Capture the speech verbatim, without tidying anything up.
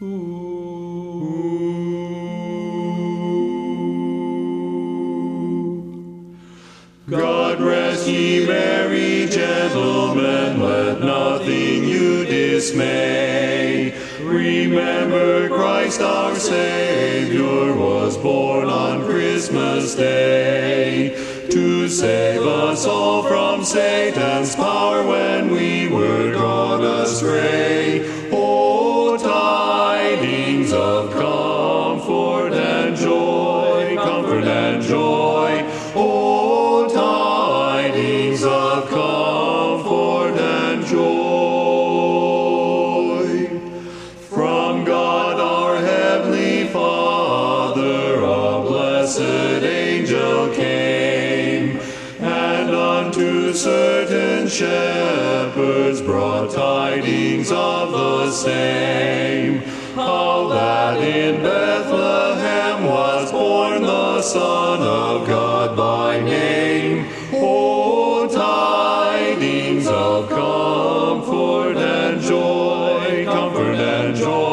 God rest ye merry gentlemen, let nothing you dismay. Remember Christ our Savior was born on Christmas Day, to save us all from Satan's power when we were gone astray. O tidings of comfort and joy, comfort and joy. O tidings of comfort and joy. From God our Heavenly Father, a blessed angel came, and unto certain shepherds brought tidings of the same, how that in Bethlehem was born the Son of God by name. O tidings of comfort and joy, comfort and joy.